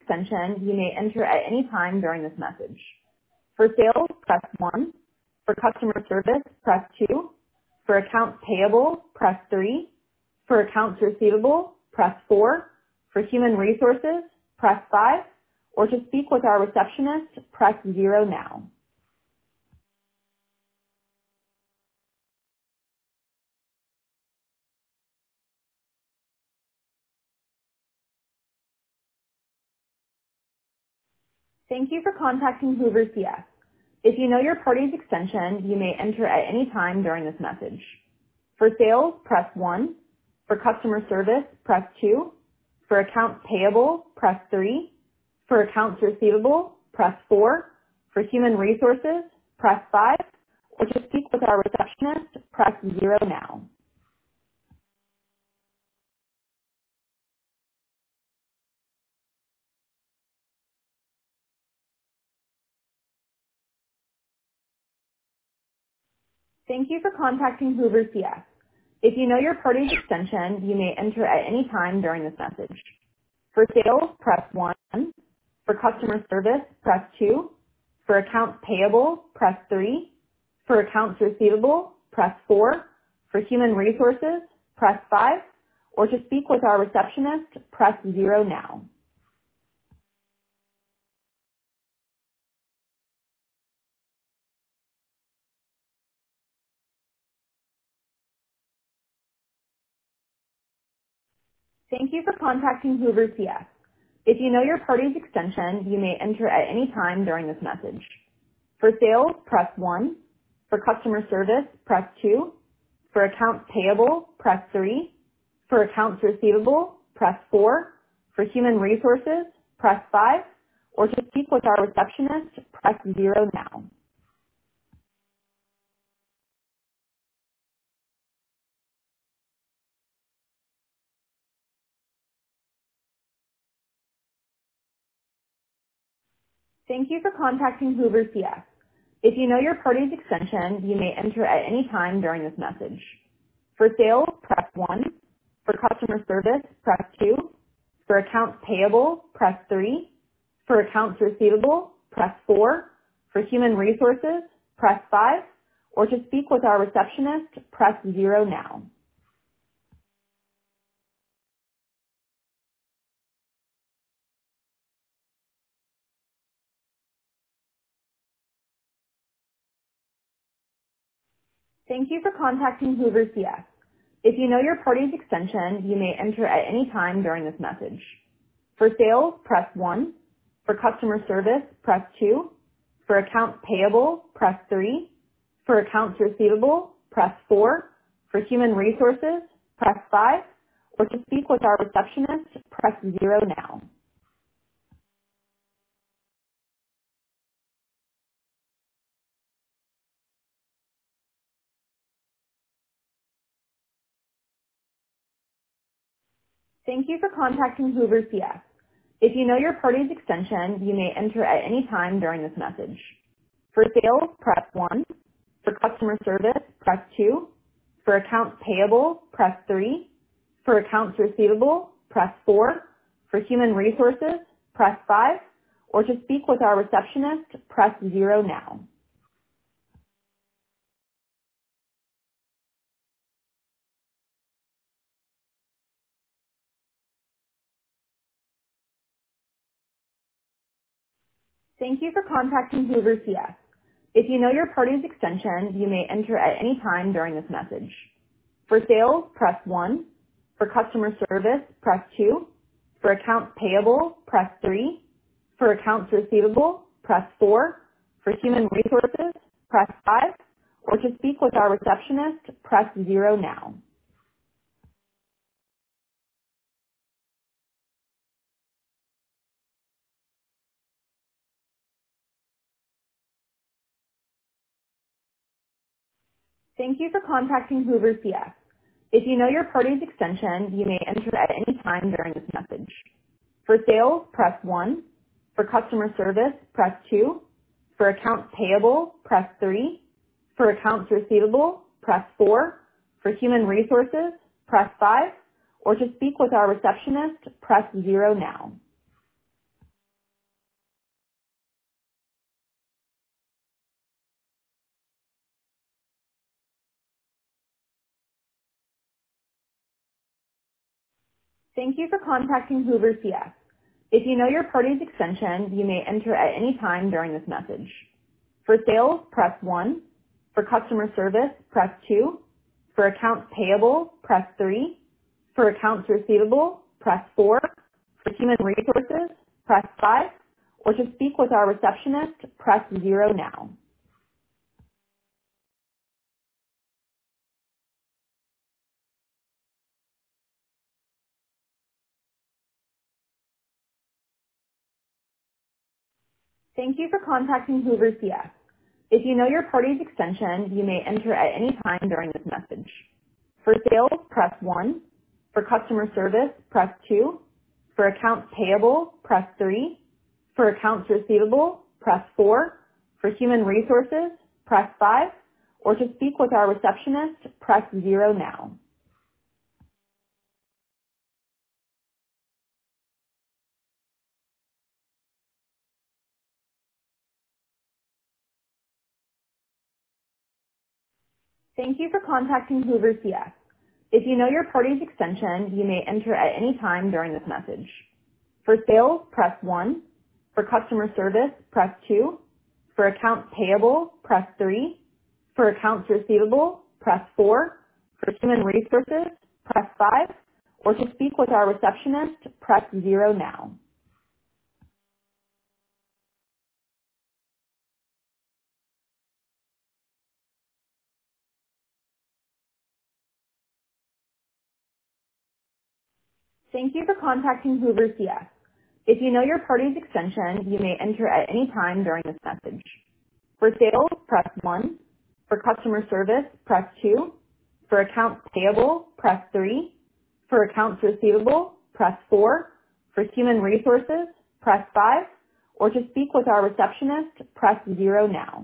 extension you may enter at any time during this message. For sales, press 1. For customer service, press 2. For accounts payable, press 3. For accounts receivable, press 4. For human resources, press 5. Or to speak with our receptionist, press 0 now. Thank you for contacting Hoover CS. If you know your party's extension, you may enter at any time during this message. For sales, press 1. For customer service, press 2. For accounts payable, press 3. For accounts receivable, press 4. For human resources, press 5. Or to speak with our receptionist, press 0 now. Thank you for contacting Hoover CS. If you know your party's extension, you may enter at any time during this message. For sales, press 1. For customer service, press 2. For accounts payable, press 3. For accounts receivable, press 4. For human resources, press 5. Or to speak with our receptionist, press 0 now. Thank you for contacting Hoover CS. If you know your party's extension, you may enter at any time during this message. For sales, press 1. For customer service, press 2. For accounts payable, press 3. For accounts receivable, press 4. For human resources, press 5. Or to speak with our receptionist, press 0 now. Thank you for contacting Hoover CS. If you know your party's extension, you may enter at any time during this message. For sales, press 1. For customer service, press 2. For accounts payable, press 3. For accounts receivable, press 4. For human resources, press 5. Or to speak with our receptionist, press 0 now. Thank you for contacting Hoover CS. If you know your party's extension, you may enter at any time during this message. For sales, press 1. For customer service, press 2. For accounts payable, press 3. For accounts receivable, press 4. For human resources, press 5. Or to speak with our receptionist, press 0 now. Thank you for contacting Hoover CS. If you know your party's extension, you may enter at any time during this message. For sales, press 1. For customer service, press 2. For accounts payable, press 3. For accounts receivable, press 4. For human resources, press 5. Or to speak with our receptionist, press 0 now. Thank you for contacting Hoover CS. If you know your party's extension, you may enter at any time during this message. For sales, press 1. For customer service, press 2. For accounts payable, press 3. For accounts receivable, press 4. For human resources, press 5. Or to speak with our receptionist, press 0 now. Thank you for contacting Hoover CS. If you know your party's extension, you may enter at any time during this message. For sales, press 1. For customer service, press 2. For accounts payable, press 3. For accounts receivable, press 4. For human resources, press 5. Or to speak with our receptionist, press 0 now. Thank you for contacting Hoover CS. If you know your party's extension, you may enter at any time during this message. For sales, press 1. For customer service, press 2. For accounts payable, press 3. For accounts receivable, press 4. For human resources, press 5. Or to speak with our receptionist, press 0 now. Thank you for contacting Hoover CS. If you know your party's extension, you may enter at any time during this message. For sales, press 1. For customer service, press 2. For accounts payable, press 3. For accounts receivable, press 4. For human resources, press 5. Or to speak with our receptionist, press 0 now. Thank you for contacting Hoover CS. If you know your party's extension, you may enter at any time during this message. For sales, press 1. For customer service, press 2. For accounts payable, press 3. For accounts receivable, press 4. For human resources, press 5. Or to speak with our receptionist, press 0 now. Thank you for contacting Hoover CS. If you know your party's extension, you may enter at any time during this message. For sales, press 1. For customer service, press 2. For accounts payable, press 3. For accounts receivable, press 4. For human resources, press 5. Or to speak with our receptionist, press 0 now.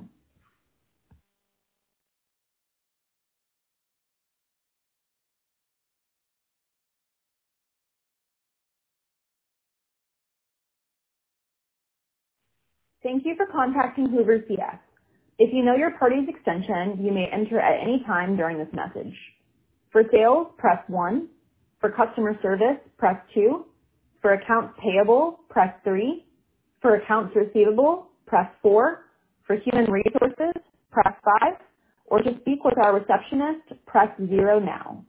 Thank you for contacting Hoover CS. If you know your party's extension, you may enter at any time during this message. For sales, press 1. For customer service, press 2. For accounts payable, press 3. For accounts receivable, press 4. For human resources, press 5. Or to speak with our receptionist, press 0 now.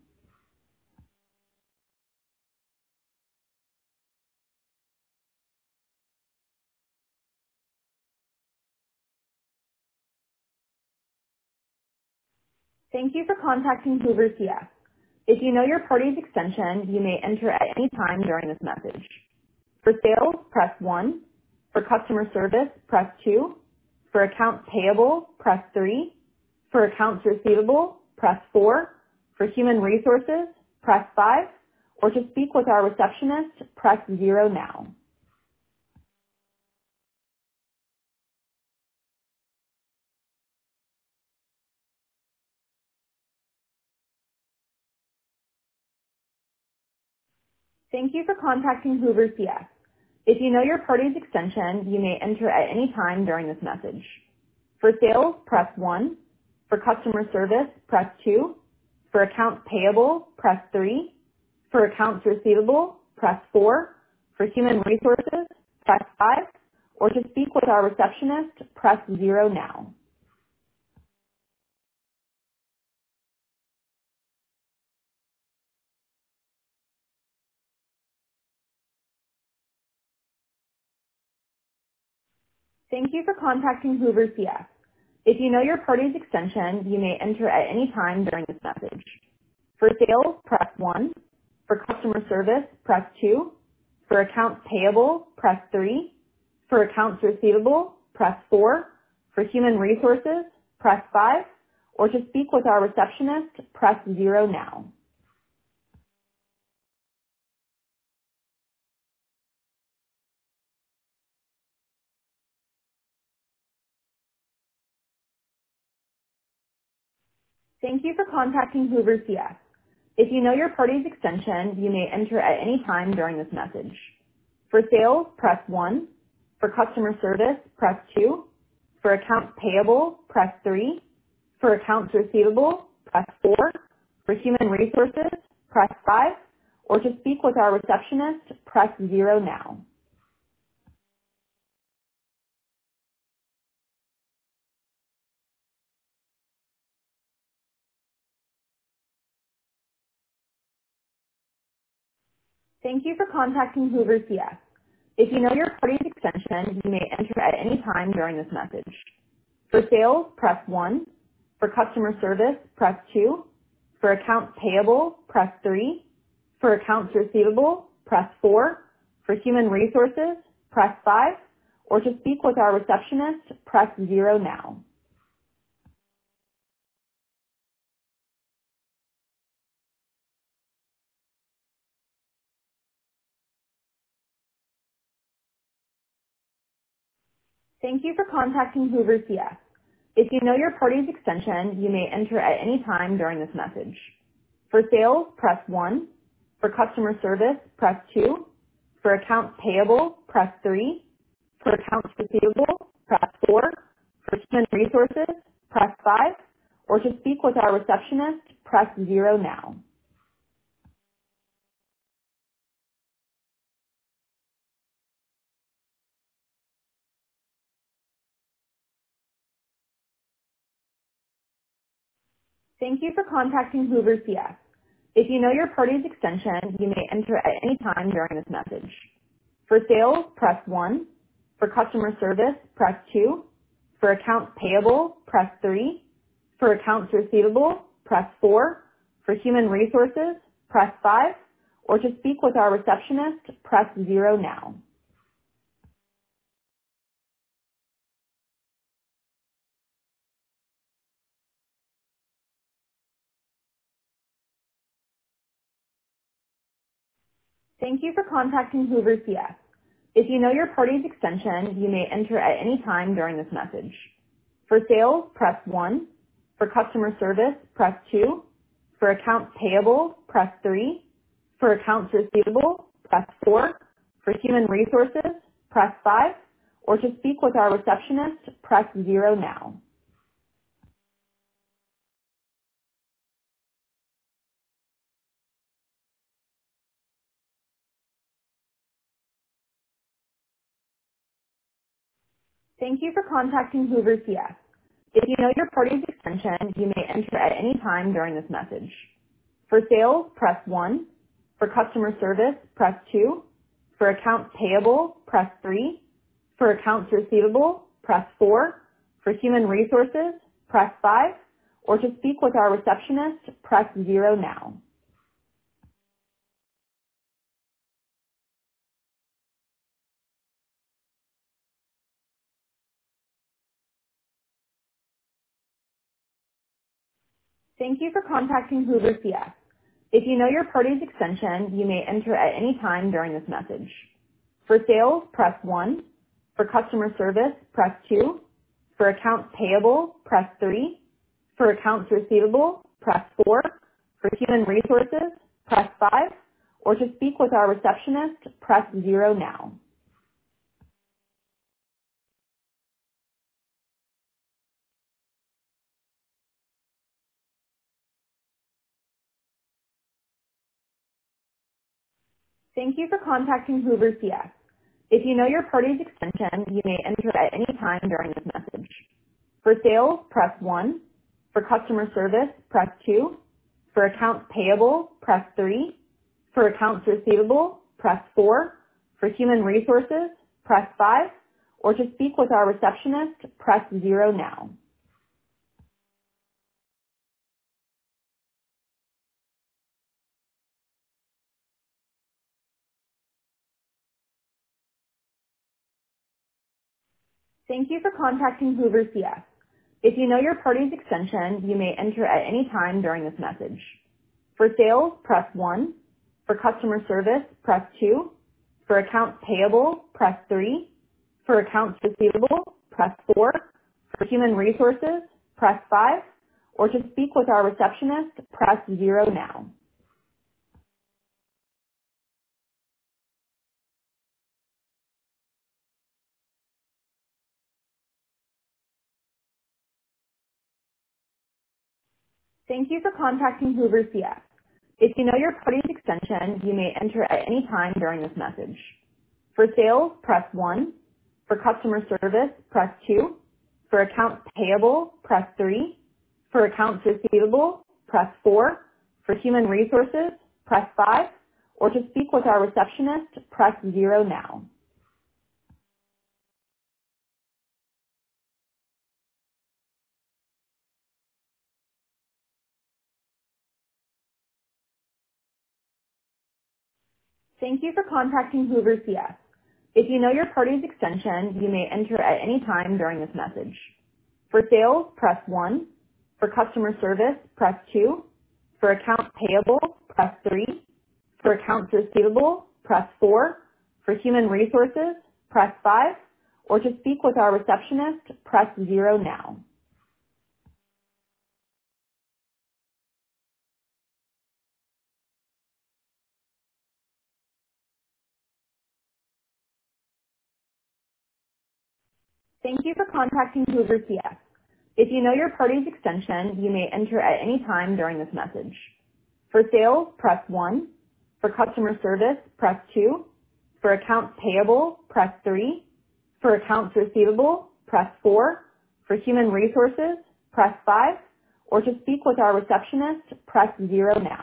Thank you for contacting Hoover CS. If you know your party's extension, you may enter at any time during this message. For sales, press 1. For customer service, press 2. For accounts payable, press 3. For accounts receivable, press 4. For human resources, press 5. Or to speak with our receptionist, press 0 now. Thank you for contacting Hoover CS. If you know your party's extension, you may enter at any time during this message. For sales, press 1. For customer service, press 2. For accounts payable, press 3. For accounts receivable, press 4. For human resources, press 5. Or to speak with our receptionist, press 0 now. Thank you for contacting Hoover CS. If you know your party's extension, you may enter at any time during this message. For sales, press 1. For customer service, press 2. For accounts payable, press 3. For accounts receivable, press 4. For human resources, press 5. Or to speak with our receptionist, press 0 now. Thank you for contacting Hoover CS. If you know your party's extension, you may enter at any time during this message. For sales, press 1. For customer service, press 2. For accounts payable, press 3. For accounts receivable, press 4. For human resources, press 5. or to speak with our receptionist, press 0 now. Thank you for contacting Hoover CS. If you know your party's extension, you may enter at any time during this message. For sales, press 1. For customer service, press 2. For accounts payable, press 3. For accounts receivable, press 4. For human resources, press 5. Or to speak with our receptionist, press 0 now. Thank you for contacting Hoover CS. If you know your party's extension, you may enter at any time during this message. For sales, press 1. For customer service, press 2. For accounts payable, press 3. For accounts receivable, press 4. For human resources, press 5. Or to speak with our receptionist, press 0 now. Thank you for contacting Hoover CS. If you know your party's extension, you may enter at any time during this message. For sales, press 1. For customer service, press 2. For accounts payable, press 3. For accounts receivable, press 4. For human resources, press 5. Or to speak with our receptionist, press 0 now. Thank you for contacting Hoover CS. If you know your party's extension, you may enter at any time during this message. For sales, press 1. For customer service, press 2. For accounts payable, press 3. For accounts receivable, press 4. For human resources, press 5. Or to speak with our receptionist, press 0 now. Thank you for contacting Hoover CS. If you know your party's extension, you may enter at any time during this message. For sales, press 1. For customer service, press 2. For accounts payable, press 3. For accounts receivable, press 4. For human resources, press 5. Or to speak with our receptionist, press 0 now. Thank you for contacting Hoover CS. If you know your party's extension, you may enter at any time during this message. For sales, press 1. For customer service, press 2. For accounts payable, press 3. For accounts receivable, press 4. For human resources, press 5. Or to speak with our receptionist, press 0 now. Thank you for contacting Hoover CS. If you know your party's extension, you may enter at any time during this message. For sales, press 1. For customer service, press 2. For accounts payable, press 3. For accounts receivable, press 4. For human resources, press 5. Or to speak with our receptionist, press 0 now. Thank you for contacting Hoover CS. If you know your party's extension, you may enter at any time during this message. For sales, press 1. For customer service, press 2. For accounts payable, press 3. For accounts receivable, press 4. For human resources, press 5. Or to speak with our receptionist, press 0 now. Thank you for contacting Hoover CS. If you know your party's extension, you may enter at any time during this message. For sales, press 1. For customer service, press 2. For accounts payable, press 3. For accounts receivable, press 4. For human resources, press 5. Or to speak with our receptionist, press 0 now. Thank you for contacting Hoover CS. If you know your party's extension, you may enter at any time during this message. For sales, press 1. For customer service, press 2. For accounts payable, press 3. For accounts receivable, press 4. For human resources, press 5. Or to speak with our receptionist, press 0 now. Thank you for contacting Hoover CS. If you know your party's extension, you may enter at any time during this message. For sales, press 1. For customer service, press 2. For accounts payable, press 3. For accounts receivable, press 4. For human resources, press 5. Or to speak with our receptionist, press 0 now.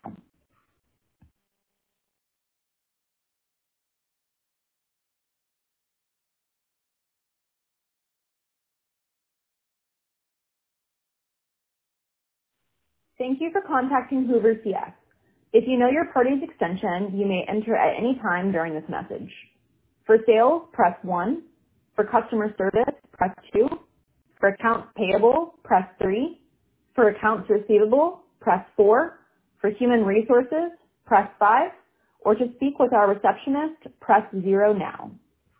Thank you for contacting Hoover CS. If you know your party's extension, you may enter at any time during this message. For sales, press 1. For customer service, press 2. For accounts payable, press 3. For accounts receivable, press 4. For human resources, press 5. Or to speak with our receptionist, press 0 now.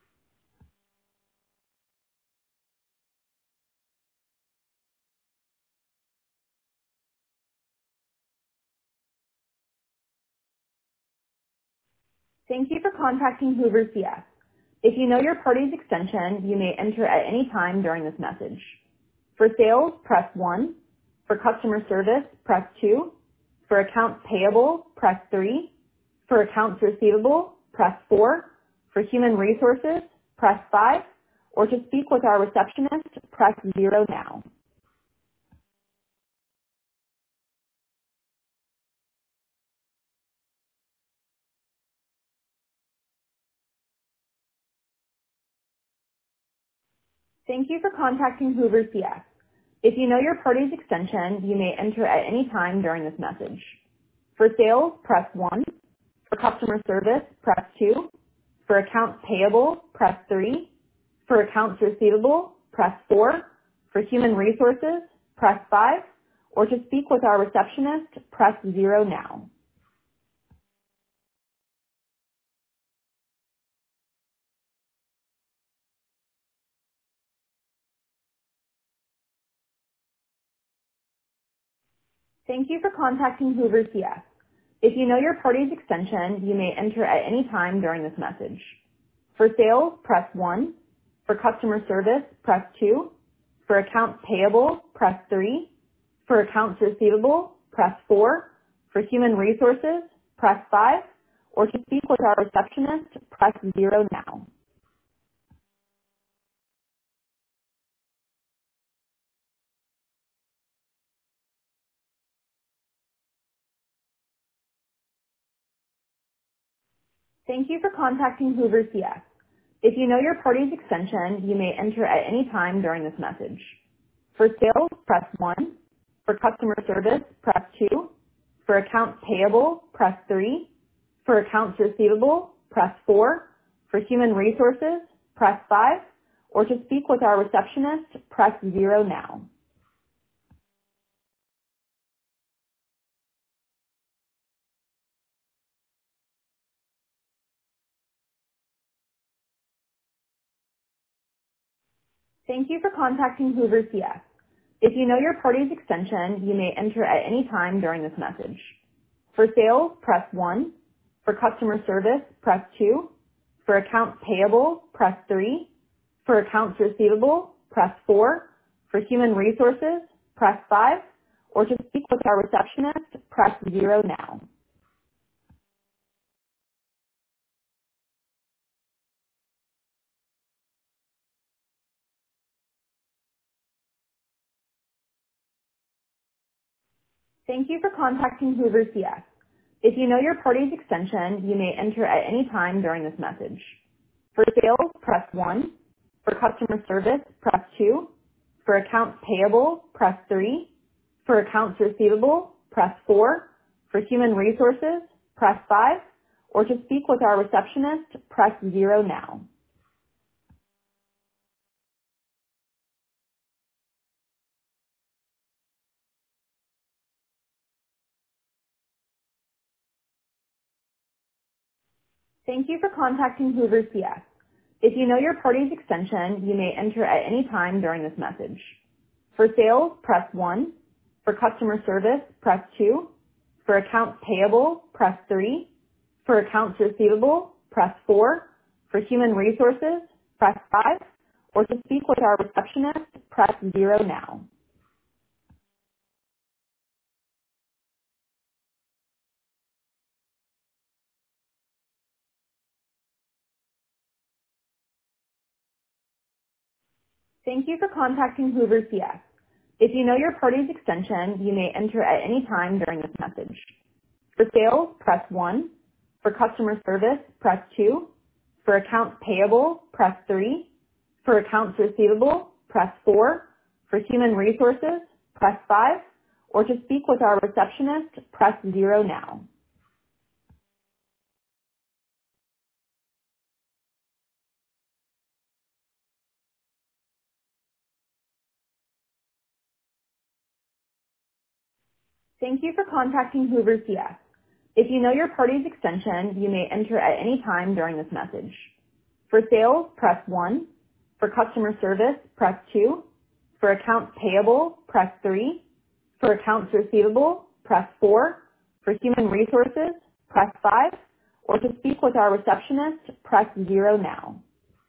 Thank you for contacting Hoover CS. If you know your party's extension, you may enter at any time during this message. For sales, press 1. For customer service, press 2. For accounts payable, press 3. For accounts receivable, press 4. For human resources, press 5. Or to speak with our receptionist, press 0 now. Thank you for contacting Hoover CS. If you know your party's extension, you may enter at any time during this message. For sales, press 1. For customer service, press 2. For accounts payable, press 3. For accounts receivable, press 4. For human resources, press 5. Or to speak with our receptionist, press 0 now. Thank you for contacting Hoover CS. If you know your party's extension, you may enter at any time during this message. For sales, press 1. For customer service, press 2. For accounts payable, press 3. For accounts receivable, press 4. For human resources, press 5. Or to speak with our receptionist, press 0 now. Thank you for contacting Hoover CS. If you know your party's extension, you may enter at any time during this message. For sales, press 1. For customer service, press 2. For accounts payable, press 3. For accounts receivable, press 4. For human resources, press 5. Or to speak with our receptionist, press 0 now. Thank you for contacting Hoover CS. If you know your party's extension, you may enter at any time during this message. For sales, press 1. For customer service, press 2. For accounts payable, press 3. For accounts receivable, press 4. For human resources, press 5. Or to speak with our receptionist, press 0 now. Thank you for contacting Hoover CS. If you know your party's extension, you may enter at any time during this message. For sales, press 1. For customer service, press 2. For accounts payable, press 3. For accounts receivable, press 4. For human resources, press 5. Or to speak with our receptionist, press 0 now. Thank you for contacting Hoover CS. If you know your party's extension, you may enter at any time during this message. For sales, press 1. For customer service, press 2. For accounts payable, press 3. For accounts receivable, press 4. For human resources, press 5. Or to speak with our receptionist, press 0 now. Thank you for contacting Hoover CS. If you know your party's extension, you may enter at any time during this message. For sales, press 1. For customer service, press 2. For accounts payable, press 3. For accounts receivable, press 4. For human resources, press 5. Or to speak with our receptionist, press 0 now. Thank you for contacting Hoover CS. If you know your party's extension, you may enter at any time during this message. For sales, press 1. For customer service, press 2. For accounts payable, press 3. For accounts receivable, press 4. For human resources, press 5. Or to speak with our receptionist, press 0 now.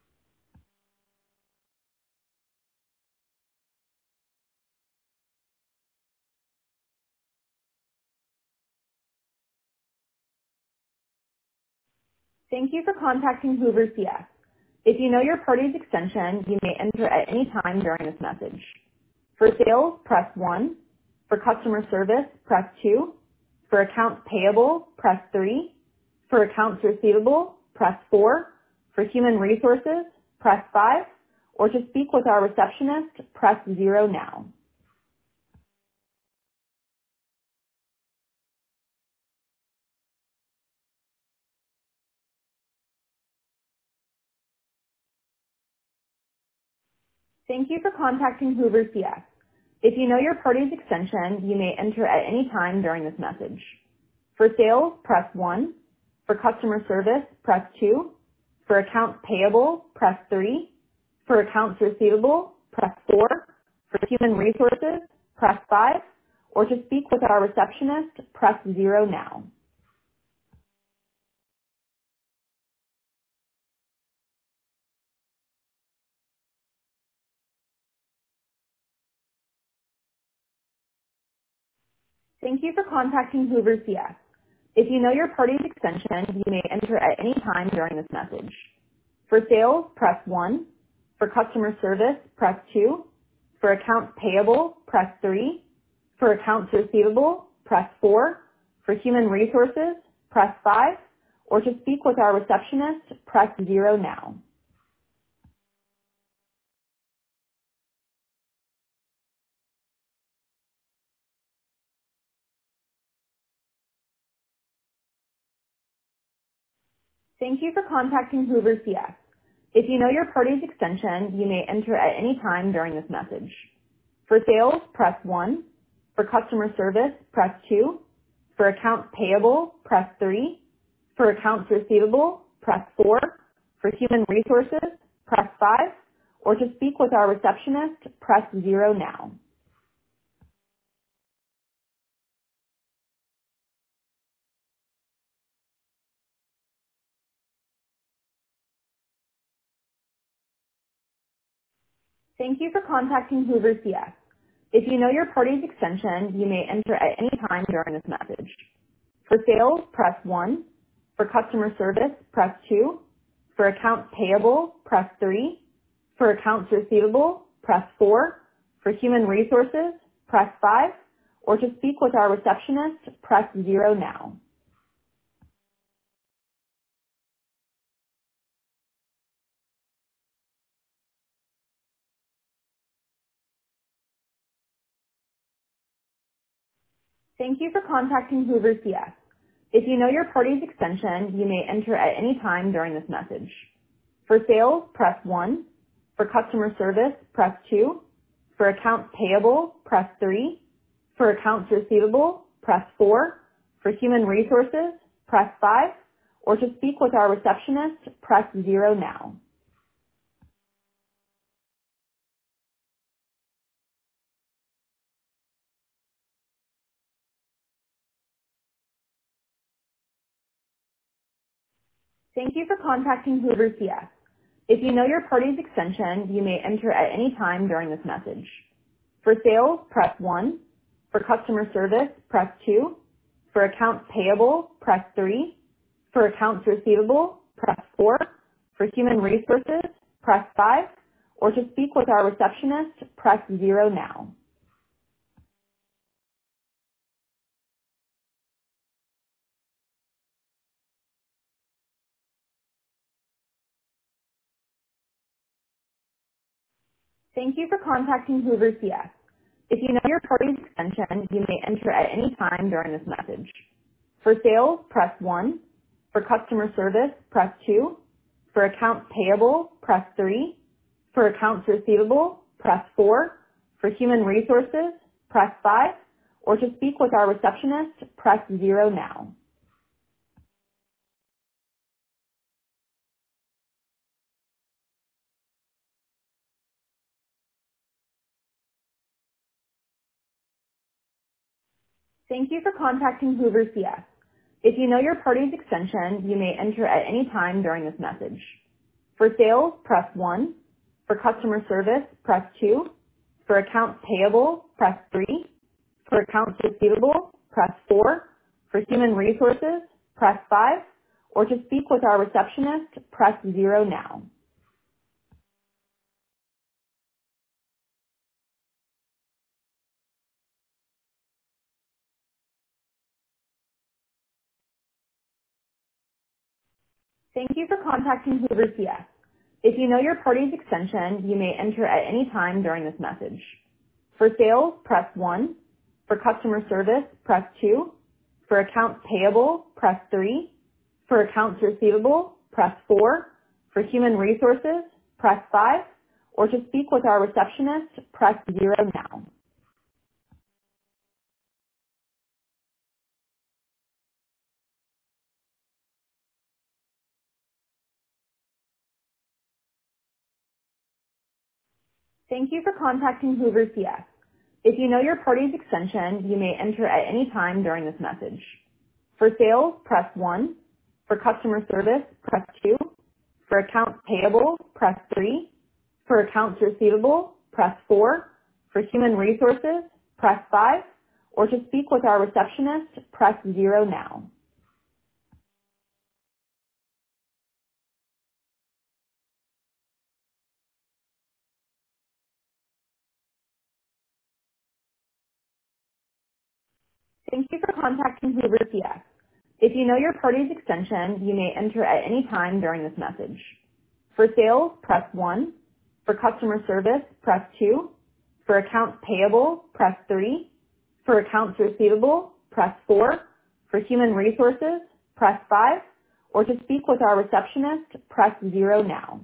Thank you for contacting Hoover CS. If you know your party's extension, you may enter at any time during this message. For sales, press 1. For customer service, press 2. For accounts payable, press 3. For accounts receivable, press 4. For human resources, press 5. Or to speak with our receptionist, press 0 now. Thank you for contacting Hoover CS. If you know your party's extension, you may enter at any time during this message. For sales, press 1. For customer service, press 2. For accounts payable, press 3. For accounts receivable, press 4. For human resources, press 5. Or to speak with our receptionist, press 0 now. Thank you for contacting Hoover CS. If you know your party's extension, you may enter at any time during this message. For sales, press 1. For customer service, press 2. For accounts payable, press 3. For accounts receivable, press 4. For human resources, press 5. Or to speak with our receptionist, press 0 now. Thank you for contacting Hoover CS. If you know your party's extension, you may enter at any time during this message. For sales, press 1. For customer service, press 2. For accounts payable, press 3. For accounts receivable, press 4. For human resources, press 5. Or to speak with our receptionist, press 0 now. Thank you for contacting Hoover CS. If you know your party's extension, you may enter at any time during this message. For sales, press 1. For customer service, press 2. For accounts payable, press 3. For accounts receivable, press 4. For human resources, press 5. or to speak with our receptionist, press 0 now. Thank you for contacting Hoover CS. If you know your party's extension, you may enter at any time during this message. For sales, press 1. For customer service, press 2. For accounts payable, press 3. For accounts receivable, press 4. For human resources, press 5. Or to speak with our receptionist, press 0 now. Thank you for contacting Hoover CS. If you know your party's extension, you may enter at any time during this message. For sales, press 1. For customer service, press 2. For accounts payable, press 3. For accounts receivable, press 4. For human resources, press 5. Or to speak with our receptionist, press 0 now. Thank you for contacting Hoover CS. If you know your party's extension, you may enter at any time during this message. For sales, press 1. For customer service, press 2. For accounts payable, press 3. For accounts receivable, press 4. For human resources, press 5. Or to speak with our receptionist, press 0 now. Thank you for contacting Hoover CS. If you know your party's extension, you may enter at any time during this message. For sales, press 1. For customer service, press 2. For accounts payable, press 3. For accounts receivable, press 4. For human resources, press 5. Or to speak with our receptionist, press 0 now. Thank you for contacting Hoover CS. If you know your party's extension, you may enter at any time during this message. For sales, press 1. For customer service, press 2. For accounts payable, press 3. For accounts receivable, press 4. For human resources, press 5. Or to speak with our receptionist, press 0 now. Thank you for contacting Hoover CS. If you know your party's extension, you may enter at any time during this message. For sales, press 1. For customer service, press 2. For accounts payable, press 3. For accounts receivable, press 4. For human resources, press 5. Or to speak with our receptionist, press 0 now. Thank you for contacting Hoover CS. If you know your party's extension, you may enter at any time during this message. For sales, press 1. For customer service, press 2. For accounts payable, press 3. For accounts receivable, press 4. For human resources, press 5. Or to speak with our receptionist, press 0 now.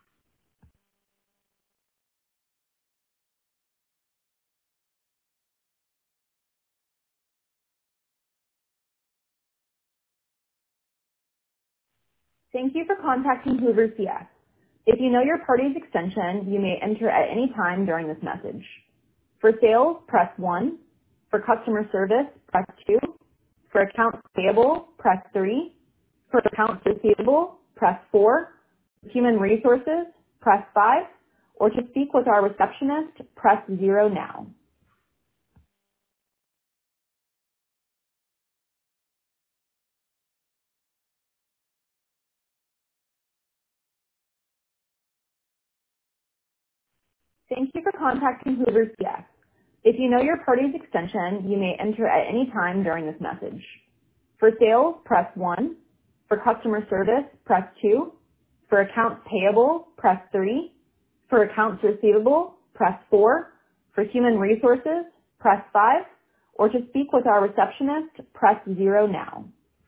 Thank you for contacting Hoover CS. If you know your party's extension, you may enter at any time during this message. For sales, press 1. For customer service, press 2. For accounts payable, press 3. For accounts receivable, press 4. For human resources, press 5. Or to speak with our receptionist, press 0 now. Thank you for contacting Hoover CS. If you know your party's extension, you may enter at any time during this message. For sales, press 1. For customer service, press 2. For accounts payable, press 3. For accounts receivable, press 4. For human resources, press 5. Or to speak with our receptionist, press 0 now.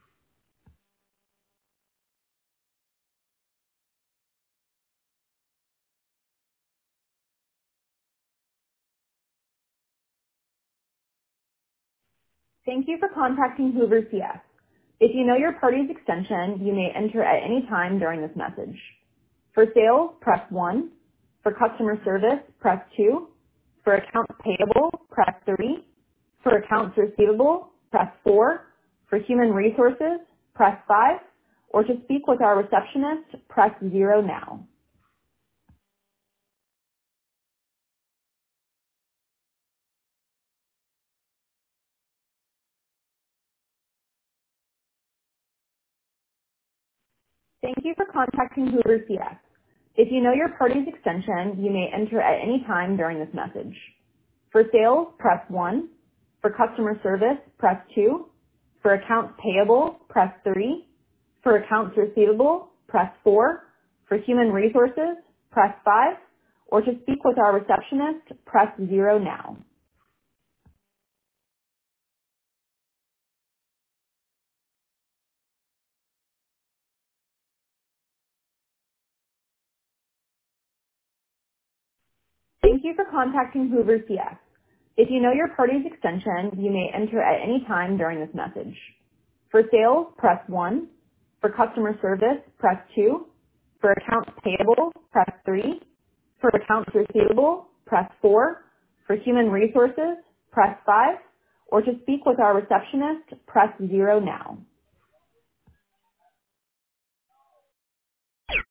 Thank you for contacting Hoover CS. If you know your party's extension, you may enter at any time during this message. For sales, press 1. For customer service, press 2. For accounts payable, press 3. For accounts receivable, press 4. For human resources, press 5. Or to speak with our receptionist, press 0 now. Thank you for contacting Hoover CS. If you know your party's extension, you may enter at any time during this message. For sales, press 1. For customer service, press 2. For accounts payable, press 3. For accounts receivable, press 4. For human resources, press 5. Or to speak with our receptionist, press 0 now. Thank you for contacting Hoover CS. If you know your party's extension, you may enter at any time during this message. For sales, press 1. For customer service, press 2. For accounts payable, press 3. For accounts receivable, press 4. For human resources, press 5. Or to speak with our receptionist, press 0 now.